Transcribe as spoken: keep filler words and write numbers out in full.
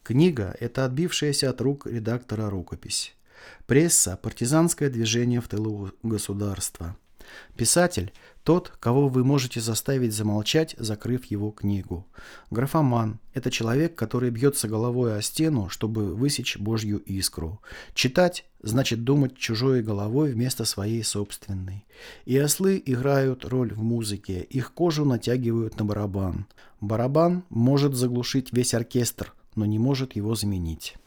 Книга – это отбившаяся от рук редактора рукопись. Пресса – партизанское движение в тылу государства. Писатель – тот, кого вы можете заставить замолчать, закрыв его книгу. Графоман – это человек, который бьется головой о стену, чтобы высечь Божью искру. Читать – значит думать чужой головой вместо своей собственной. И ослы играют роль в музыке, их кожу натягивают на барабан. Барабан может заглушить весь оркестр, но не может его заменить.